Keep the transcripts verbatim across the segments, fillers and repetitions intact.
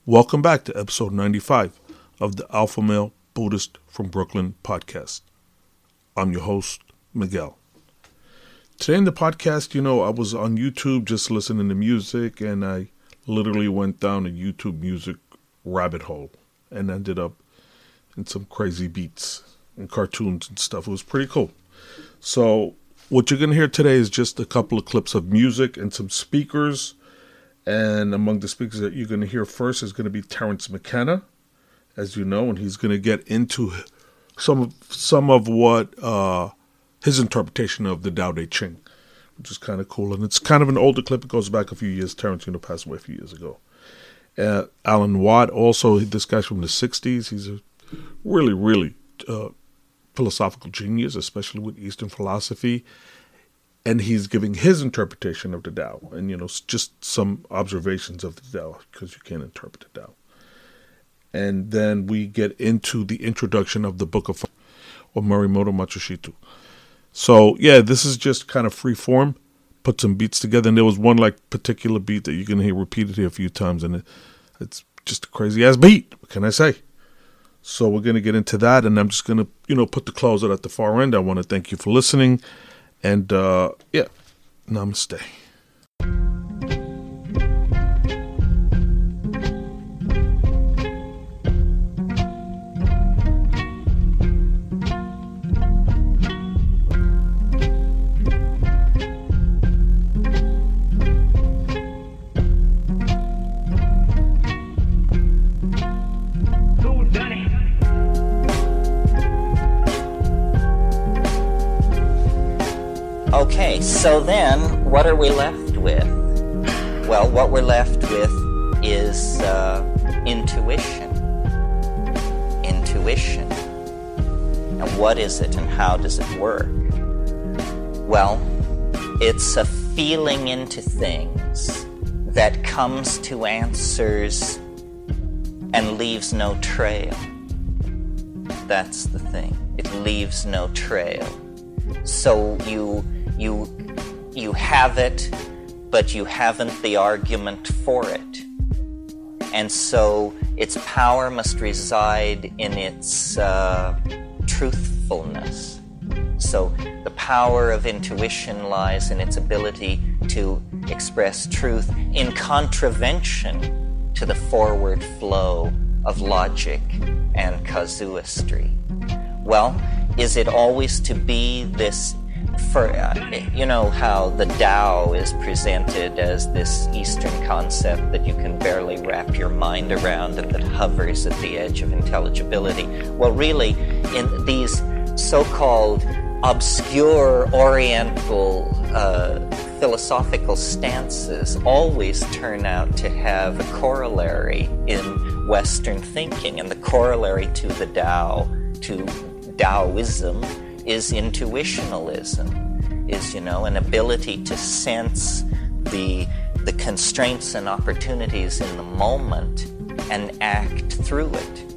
Welcome back to episode ninety-five of the Alpha Male Buddhist from Brooklyn podcast. I'm your host, Miguel. Today in the podcast, you know, I was on YouTube just listening to music, and I literally went down a YouTube music rabbit hole and ended up in some crazy beats and cartoons and stuff. It was pretty cool. So what you're going to hear today is just a couple of clips of music and some speakers. And among the speakers that you're going to hear first is going to be Terence McKenna, as you know, and he's going to get into some of, some of what uh, his interpretation of the Tao Te Ching, which is kind of cool. And it's kind of an older clip. It goes back a few years. Terence, you know, passed away a few years ago. Uh, Alan Watt, also, this guy's from the sixties. He's a really, really uh, philosophical genius, especially with Eastern philosophy. And he's giving his interpretation of the Tao. And, you know, just some observations of the Tao, because you can't interpret the Tao. And then we get into the introduction of the Book of Fire, or Morimoto Matsushito. So, yeah, this is just kind of free form. Put some beats together. And there was one, like, particular beat that you're going to hear repeated here a few times. And it, it's just a crazy-ass beat. What can I say? So we're going to get into that. And I'm just going to, you know, put the closer at the far end. I want to thank you for listening. And, uh, yeah, namaste. Okay, so then, what are we left with? Well, what we're left with is uh, intuition. Intuition. And what is it and how does it work? Well, it's a feeling into things that comes to answers and leaves no trail. That's the thing. It leaves no trail. So you you you have it, but you haven't the argument for it. And so its power must reside in its uh, truthfulness. So the power of intuition lies in its ability to express truth in contravention to the forward flow of logic and casuistry. Well, is it always to be this, for uh, you know how the Tao is presented as this Eastern concept that you can barely wrap your mind around and that hovers at the edge of intelligibility? Well, really, in these so-called obscure Oriental uh, philosophical stances always turn out to have a corollary in Western thinking, and the corollary to the Tao, to Taoism, is intuitionalism, is, you know, an ability to sense the the constraints and opportunities in the moment and act through it.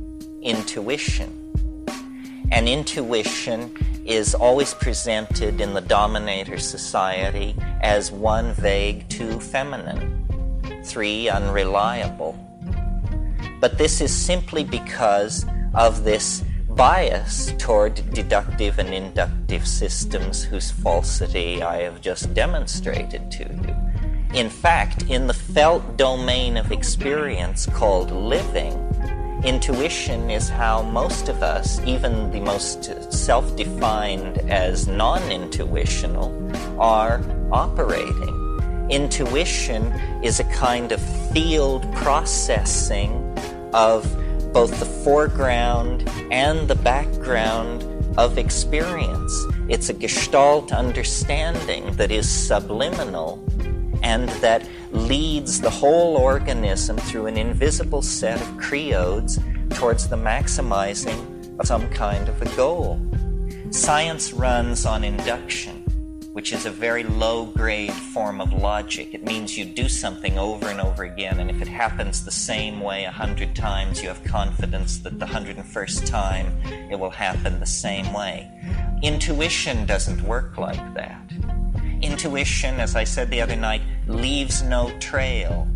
Intuition. And intuition is always presented in the dominator society as one, vague, two, feminine, three, unreliable. But this is simply because of this bias toward deductive and inductive systems whose falsity I have just demonstrated to you. In fact, in the felt domain of experience called living, intuition is how most of us, even the most self-defined as non-intuitional, are operating. Intuition is a kind of field processing of both the foreground and the background of experience. It's a gestalt understanding that is subliminal and that leads the whole organism through an invisible set of creodes towards the maximizing of some kind of a goal. Science runs on induction, which is a very low-grade form of logic. It means you do something over and over again, and if it happens the same way a hundred times, you have confidence that the hundred and first time it will happen the same way. Intuition doesn't work like that. Intuition, as I said the other night, leaves no trail.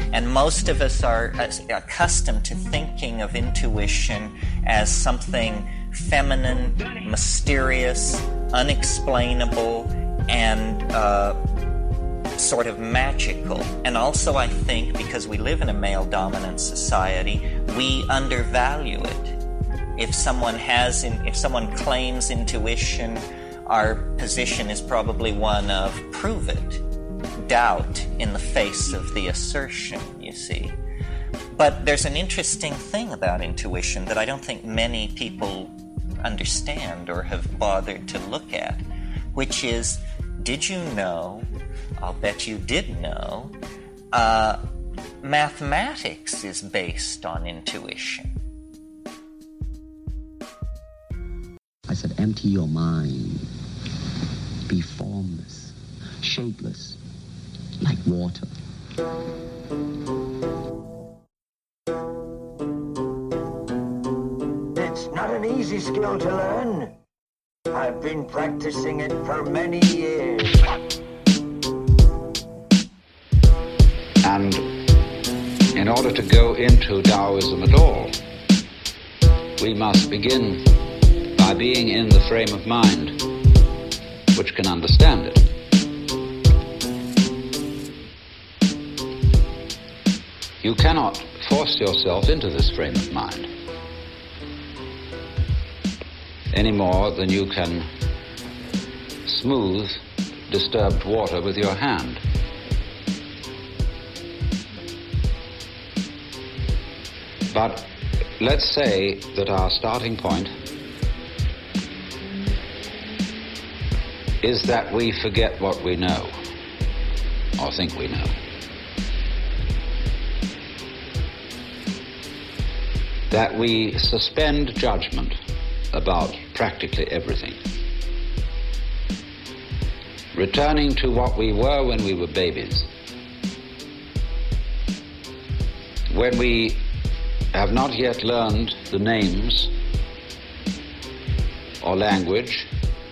And most of us are accustomed to thinking of intuition as something feminine, mysterious, unexplainable, and uh, sort of magical. And also, I think, because we live in a male-dominant society, we undervalue it. If someone has, in, if someone claims intuition, our position is probably one of prove it, doubt in the face of the assertion, you see. But there's an interesting thing about intuition that I don't think many people understand or have bothered to look at, which is, did you know, I'll bet you did know, uh, mathematics is based on intuition. I said, empty your mind. Be formless, shapeless, like water. It's not an easy skill to learn. I've been practicing it for many years. And in order to go into Taoism at all, we must begin by being in the frame of mind which can understand it. You cannot force yourself into this frame of mind any more than you can smooth disturbed water with your hand. But let's say that our starting point is that we forget what we know, or think we know. That we suspend judgment about practically everything. Returning to what we were when we were babies. When we have not yet learned the names or language,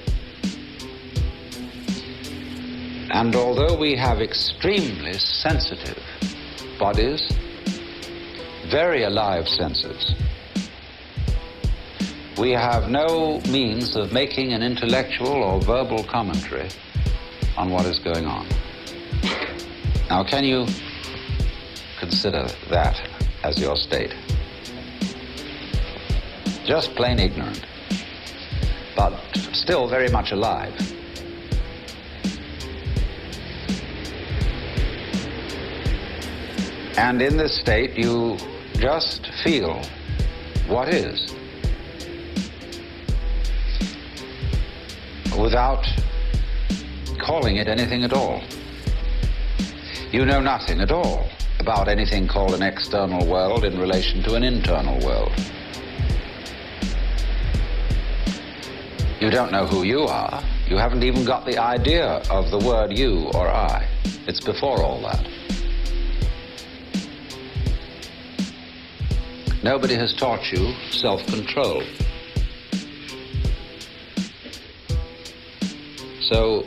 and although we have extremely sensitive bodies, very alive senses, we have no means of making an intellectual or verbal commentary on what is going on. Now, can you consider that as your state? Just plain ignorant, but still very much alive. And in this state, you just feel what is, without calling it anything at all. You know nothing at all about anything called an external world in relation to an internal world. You don't know who you are. You haven't even got the idea of the word you or I. It's before all that. Nobody has taught you self-control. So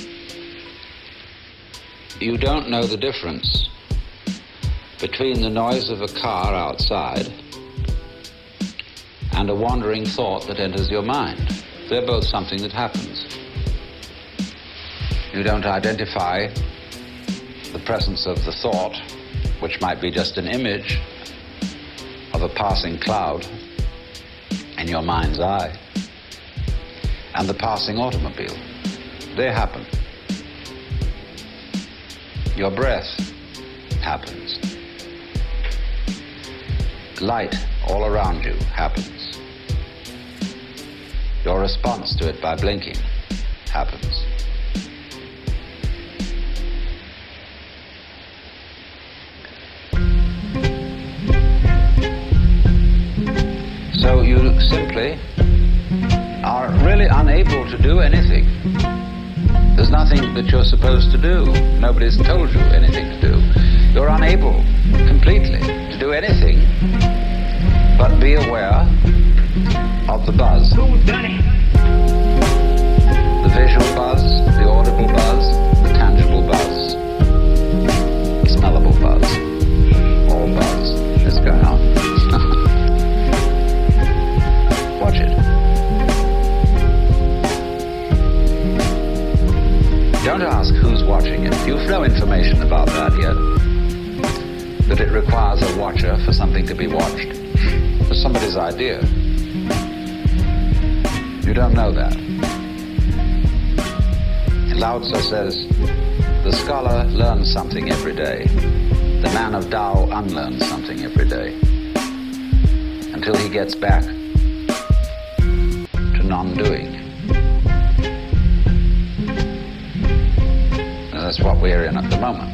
you don't know the difference between the noise of a car outside and a wandering thought that enters your mind. They're both something that happens. You don't identify the presence of the thought, which might be just an image of a passing cloud in your mind's eye, and the passing automobile. They happen. Your breath happens. Light all around you happens. Your response to it by blinking happens. So you simply are really unable to do anything. There's nothing that you're supposed to do. Nobody's told you anything to do. You're unable completely to do anything but be aware of the buzz. The visual buzz, the audible buzz, the tangible buzz, the smellable buzz. requires a watcher for something to be watched. It's somebody's idea. You don't know that. Lao Tzu says, the scholar learns something every day. The man of Tao unlearns something every day. Until he gets back to non-doing. And that's what we're in at the moment.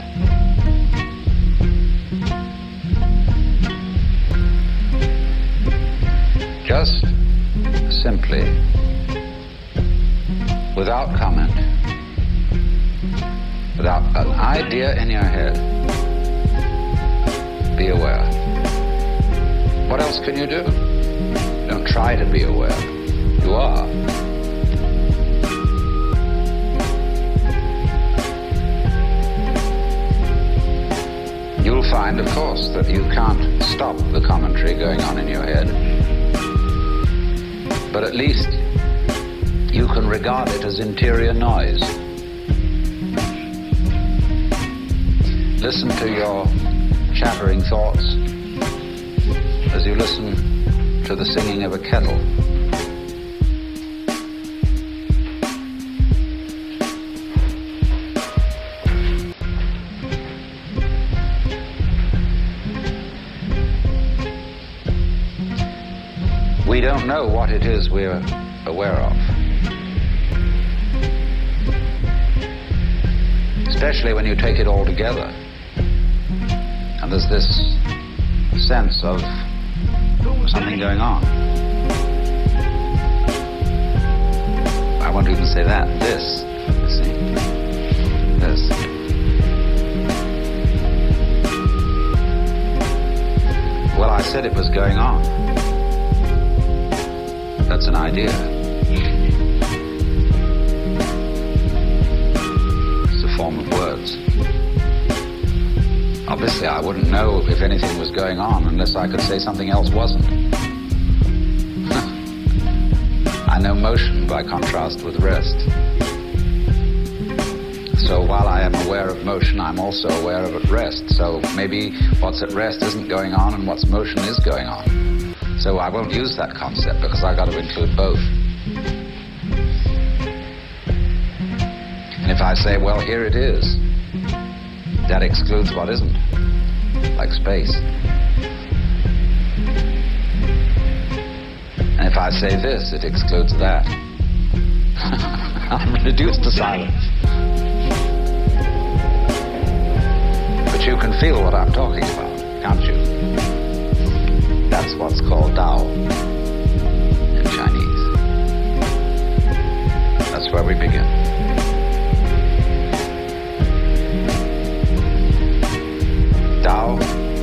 Just simply, without comment, without an idea in your head, be aware. What else can you do? Don't try to be aware. You are. You'll find, of course, that you can't stop the commentary going on in your head. But at least you can regard it as interior noise. Listen to your chattering thoughts as you listen to the singing of a kettle. We don't know what it is we're aware of. Especially when you take it all together. And there's this sense of something going on. I won't even say that. This, you see. This. Well, I said it was going on. That's an idea. It's a form of words. Obviously, I wouldn't know if anything was going on unless I could say something else wasn't. I know motion by contrast with rest. So while I am aware of motion, I'm also aware of at rest. So maybe what's at rest isn't going on and what's motion is going on. So I won't use that concept because I've got to include both. And if I say, well, here it is, that excludes what isn't, like space. And if I say this, it excludes that. I'm reduced to silence. But you can feel what I'm talking about, can't you? That's what's called Tao in Chinese. That's where we begin. Tao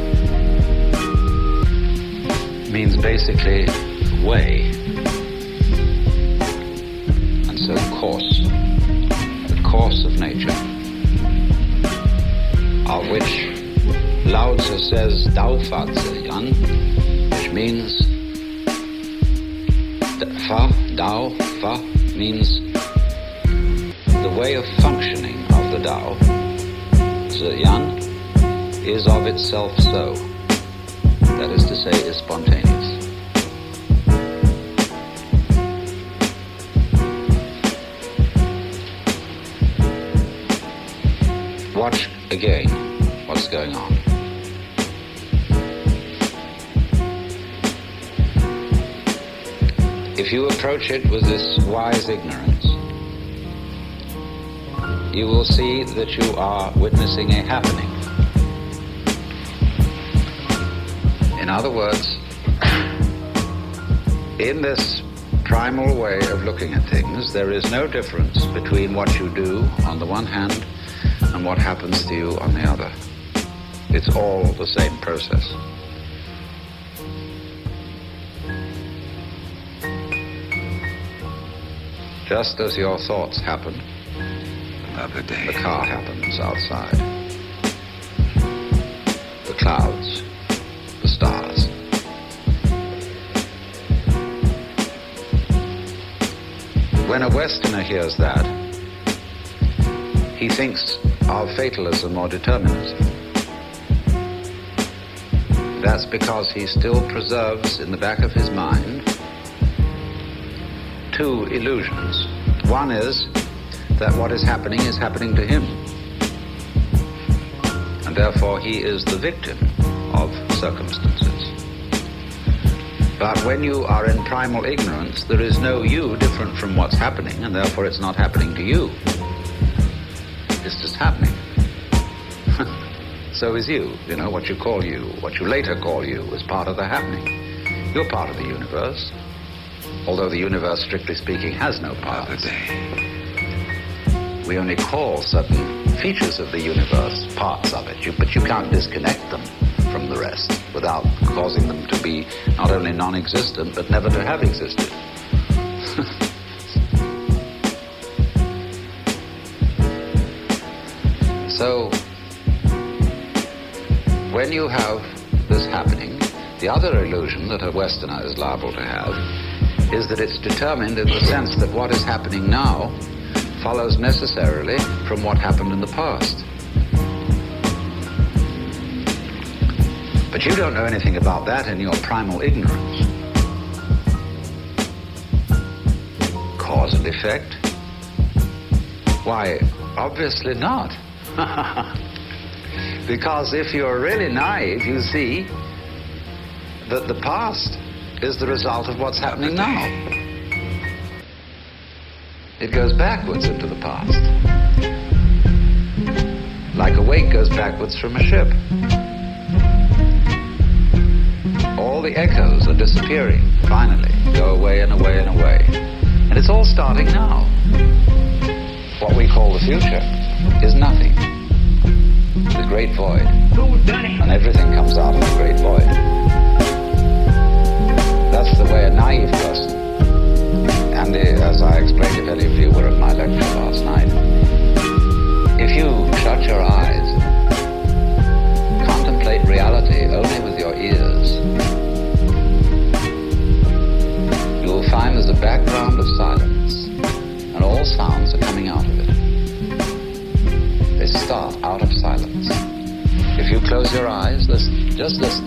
means basically way, and so course, the course of nature, of which Lao Tzu says Dao Fa Zi Yan, which means that Fa, Dao, Fa means the way of functioning of the Tao. Zi Yan is of itself so, that is to say, is spontaneous. Watch again what's going on. If you approach it with this wise ignorance, you will see that you are witnessing a happening. In other words, in this primal way of looking at things, there is no difference between what you do on the one hand and what happens to you on the other. It's all the same process. Just as your thoughts happen, another day, the car happens outside. The clouds, the stars. When a Westerner hears that, he thinks of fatalism or determinism. that's because he still preserves in the back of his mind two illusions. One is that what is happening is happening to him, and therefore he is the victim of circumstances. But when you are in primal ignorance, there is no you different from what's happening, and therefore it's not happening to you. It's just happening. So is you. You know, what you call you, what you later call you, is part of the happening. You're part of the universe, although the universe, strictly speaking, has no parts. We only call certain features of the universe parts of it, you, but you can't disconnect them from the rest without causing them to be not only non-existent, but never to have existed. So, when you have this happening, the other illusion that a Westerner is liable to have is that it's determined in the sense that what is happening now follows necessarily from what happened in the past. But you don't know anything about that in your primal ignorance. Cause and effect? Why, obviously not. Because if you're really naive, you see that the past is the result of what's happening now. It goes backwards into the past. Like a wake goes backwards from a ship. All the echoes are disappearing, finally, go away and away and away. And it's all starting now. What we call the future is nothing. The great void. And everything comes out of the great void. That's the way a naive person, and as I explained, if any of you were at my lecture last night, if you shut your eyes, contemplate reality only with your ears, you will find there's a background of silence, and all sounds are coming out of it. They start out of silence. If you close your eyes, listen, just listen.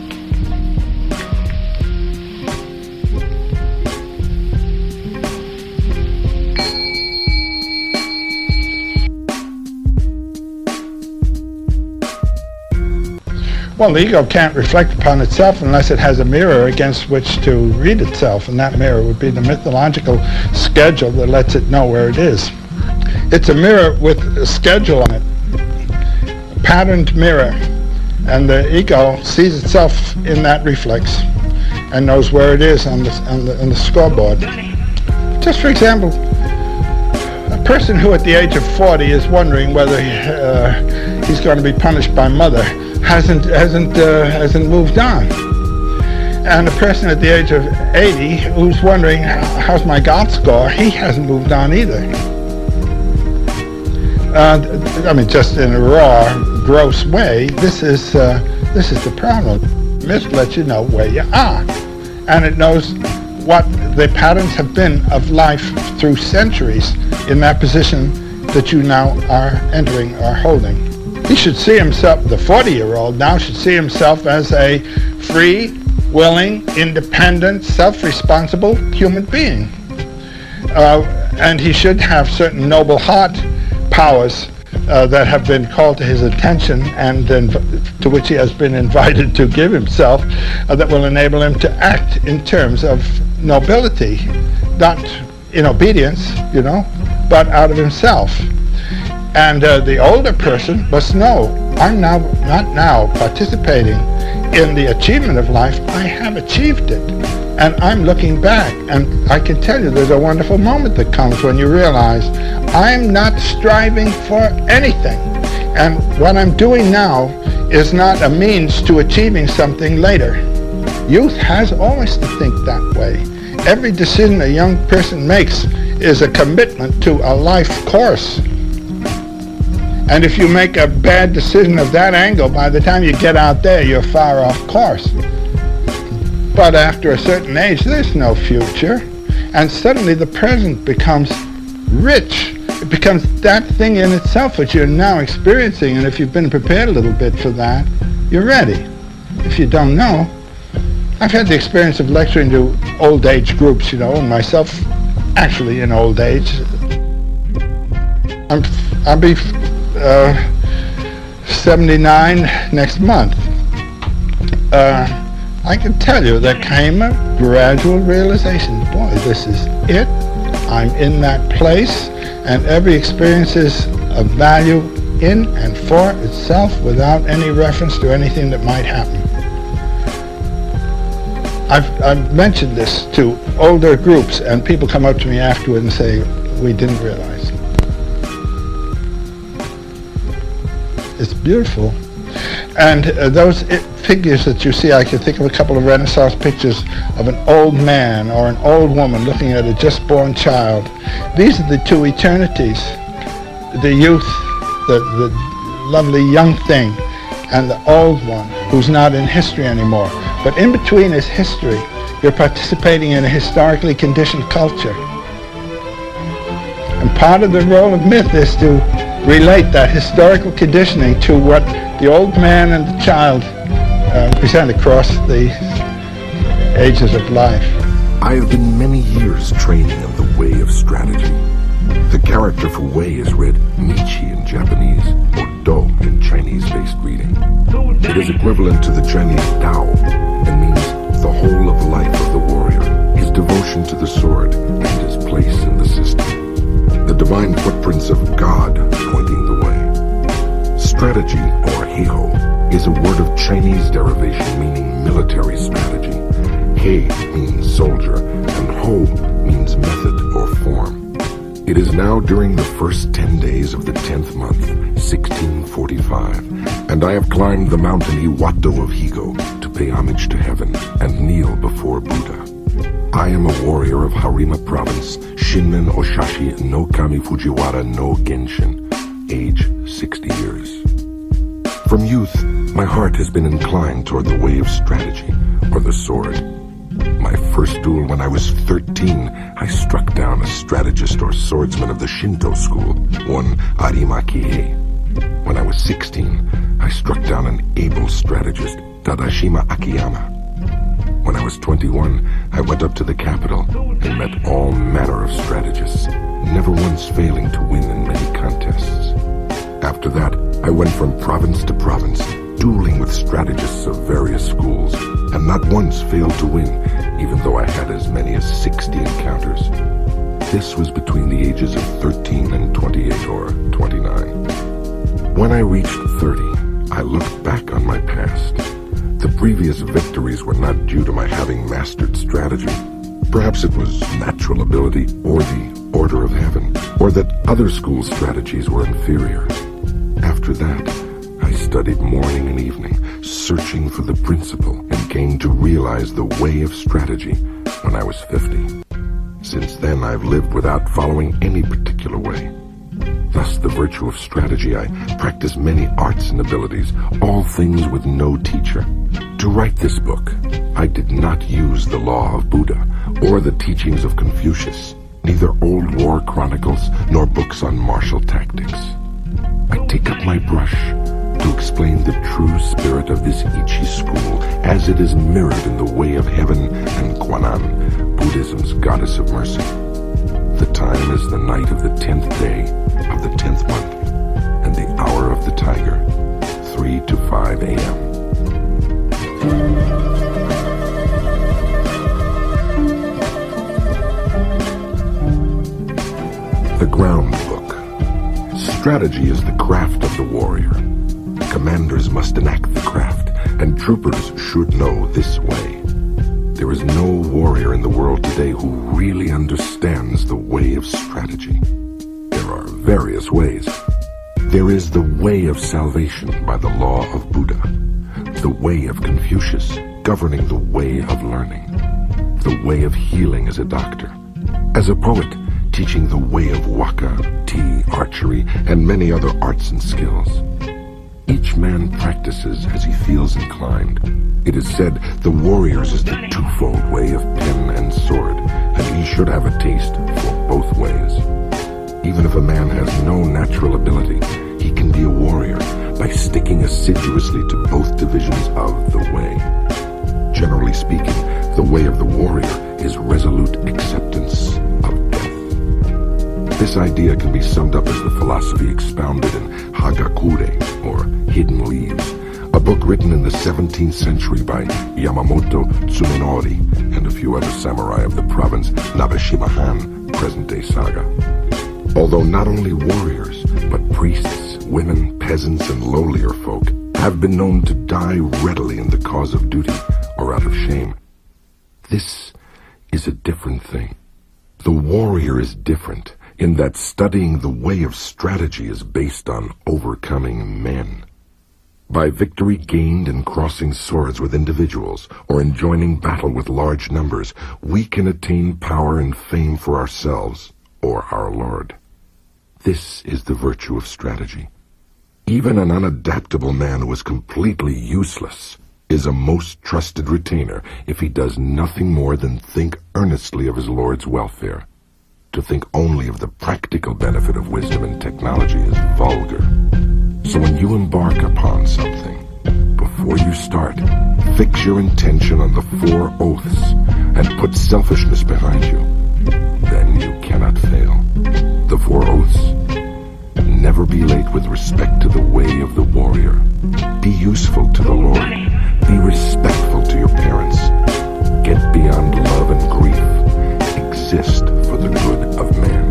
Well, the ego can't reflect upon itself unless it has a mirror against which to read itself, and that mirror would be the mythological schedule that lets it know where it is. It's a mirror with a schedule on it, a patterned mirror, and the ego sees itself in that reflex and knows where it is on the, on the, on the scoreboard. Just for example, a person who at the age of forty is wondering whether he, uh, he's going to be punished by mother hasn't hasn't uh, hasn't moved on, and a person at the age of eighty who's wondering how's my golf score, he hasn't moved on either. Uh, I mean, just in a raw, gross way, this is uh, this is the problem. Myth lets you know where you are, and it knows what the patterns have been of life through centuries in that position that you now are entering or holding. He should see himself, the forty-year-old now should see himself as a free, willing, independent, self-responsible human being. Uh, and he should have certain noble heart powers uh, that have been called to his attention and then to which he has been invited to give himself uh, that will enable him to act in terms of nobility, not in obedience, you know, but out of himself. And uh, the older person must know, I'm now not now participating in the achievement of life, I have achieved it. And I'm looking back, and I can tell you there's a wonderful moment that comes when you realize I'm not striving for anything. And what I'm doing now is not a means to achieving something later. Youth has always to think that way. Every decision a young person makes is a commitment to a life course. And if you make a bad decision of that angle, by the time you get out there, you're far off course. But after a certain age, there's no future. And suddenly the present becomes rich. It becomes that thing in itself which you're now experiencing. And if you've been prepared a little bit for that, you're ready. if you don't know, I've had the experience of lecturing to old age groups, you know, and myself actually in old age. I'm, I'll be uh, seventy-nine next month. Uh, I can tell you there came a gradual realization, boy, this is it. I'm in that place, and every experience is of value in and for itself without any reference to anything that might happen. I've, I've mentioned this to older groups, and people come up to me afterward and say, we didn't realize. It's beautiful. And uh, those it, figures that you see, I can think of a couple of Renaissance pictures of an old man or an old woman looking at a just-born child. These are the two eternities, the youth, the, the lovely young thing, and the old one who's not in history anymore. But in between is history. You're participating in a historically conditioned culture. And part of the role of myth is to relate that historical conditioning to what the old man and the child uh, present across the ages of life. I have been many years training in the way of strategy. The character for way is read Nichi in Japanese or Do in Chinese-based reading. It is equivalent to the Chinese Tao and means the whole of the life of the warrior, his devotion to the sword, and his place in the system. The divine footprints of God pointing the way. Strategy, or heiho, is a word of Chinese derivation meaning military strategy. Hei means soldier, and ho means method or form. It is now during the first ten days of the tenth month, sixteen forty-five, and I have climbed the mountain Iwato of Higo to pay homage to heaven and kneel before Buddha. I am a warrior of Harima Province, Shinmen Oshashi no Kami Fujiwara no Genshin, age sixty years. From youth, my heart has been inclined toward the way of strategy, or the sword. My first duel when I was thirteen, I struck down a strategist or swordsman of the Shinto school, one Arima Kihei. When I was sixteen, I struck down an able strategist, Tadashima Akiyama. When I was twenty-one, I went up to the capital and met all manner of strategists, never once failing to win in many contests. After that, I went from province to province, dueling with strategists of various schools, and not once failed to win, even though I had as many as sixty encounters. This was between the ages of thirteen and twenty-eight or twenty-nine. When I reached thirty, I looked back on my past. The previous victories were not due to my having mastered strategy. Perhaps it was natural ability, or the order of heaven, or that other school strategies were inferior. After that, I studied morning and evening, searching for the principle, and came to realize the way of strategy when I was fifty. Since then, I've lived without following any particular way. Thus, the virtue of strategy, I practice many arts and abilities, all things with no teacher. To write this book, I did not use the law of Buddha or the teachings of Confucius, neither old war chronicles nor books on martial tactics. I take up my brush to explain the true spirit of this Ichi school as it is mirrored in the way of heaven and Kwannon, Buddhism's goddess of mercy. The time is the night of the tenth day of the tenth month, and the hour of the tiger, three to five a m The Ground Book. Strategy is the craft of the warrior. Commanders must enact the craft, and troopers should know this way. There is no warrior in the world today who really understands the way of strategy. There are various ways. There is the way of salvation by the law of Buddha, the way of Confucius, governing the way of learning, the way of healing as a doctor, as a poet, teaching the way of waka, tea, archery, and many other arts and skills. Each man practices as he feels inclined. It is said the warrior's is the twofold way of pen and sword, and he should have a taste for both ways. Even if a man has no natural ability, he can be a warrior by sticking assiduously to both divisions of the way. Generally speaking, the way of the warrior is resolute acceptance of death. This idea can be summed up as the philosophy expounded in Hagakure, or Hidden Leaves, a book written in the seventeenth century by Yamamoto Tsumenori and a few other samurai of the province Nabeshima-han, present-day Saga. Although not only warriors, but priests, women, peasants, and lowlier folk have been known to die readily in the cause of duty or out of shame, this is a different thing. The warrior is different in that studying the way of strategy is based on overcoming men. By victory gained in crossing swords with individuals or in joining battle with large numbers, we can attain power and fame for ourselves or our lord. This is the virtue of strategy. Even an unadaptable man who is completely useless is a most trusted retainer if he does nothing more than think earnestly of his lord's welfare. To think only of the practical benefit of wisdom and technology is vulgar. So when you embark upon something, before you start, fix your intention on the four oaths and put selfishness behind you. Then you cannot fail. The four oaths: never be late with respect to the way of the warrior. Be useful to the Lord. Be respectful to your parents. Get beyond love and grief. Exist for the good of man.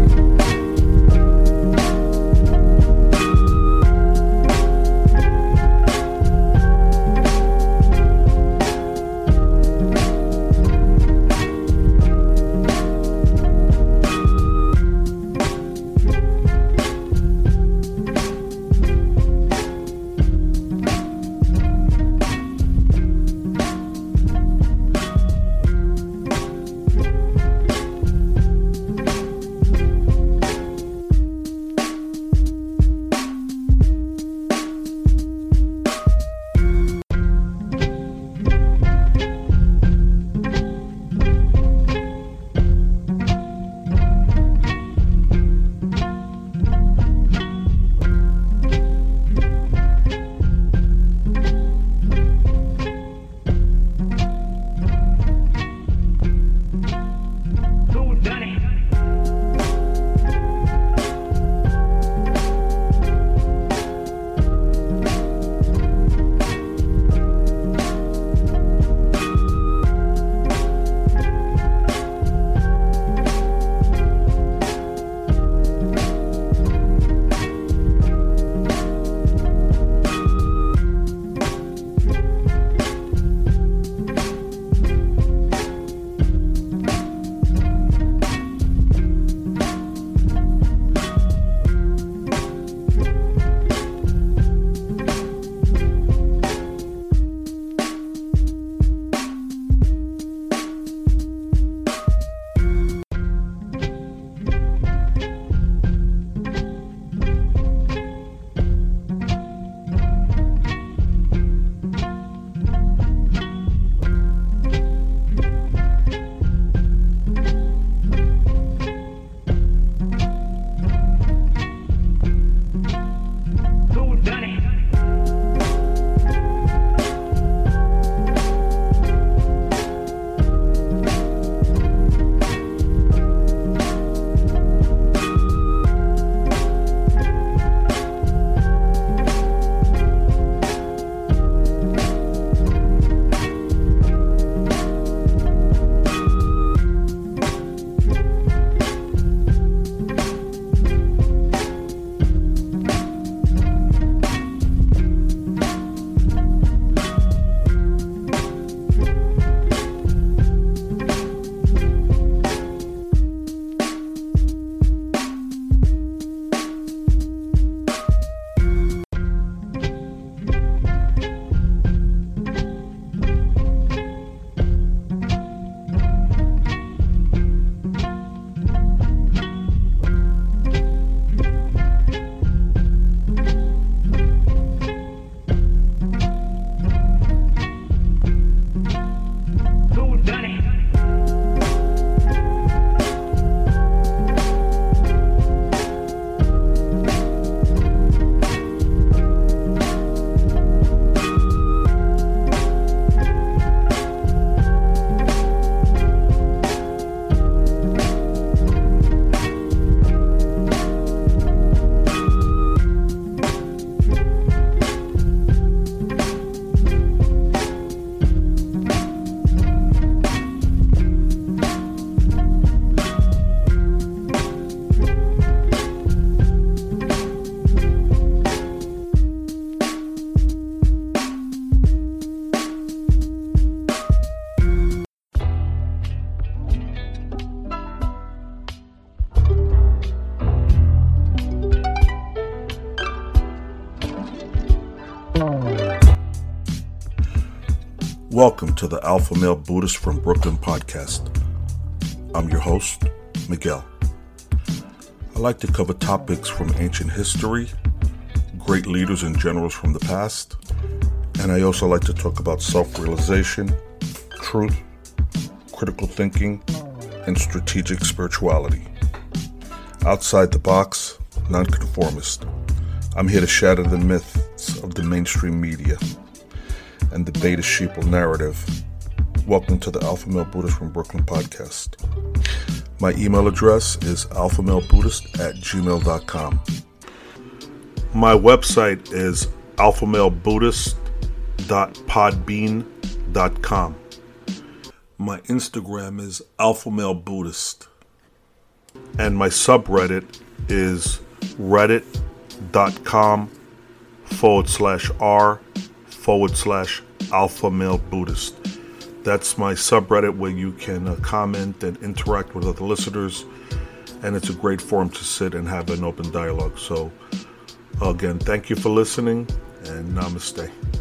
Welcome to the Alpha Male Buddhist from Brooklyn podcast. I'm your host, Miguel. I like to cover topics from ancient history, great leaders and generals from the past, and I also like to talk about self-realization, truth, critical thinking, and strategic spirituality. Outside the box, nonconformist. I'm here to shatter the myths of the mainstream media and the beta sheeple narrative. Welcome to the Alpha Male Buddhist from Brooklyn podcast. My email address is alphamalebuddhist at gmail dot com. My website is alphamalebuddhist dot podbean dot com. My Instagram is alphamalebuddhist. And my subreddit is reddit.com forward slash r forward slash alpha male Buddhist. That's my subreddit where you can uh, comment and interact with other listeners, and it's a great forum to sit and have an open dialogue. So again, thank you for listening, and namaste.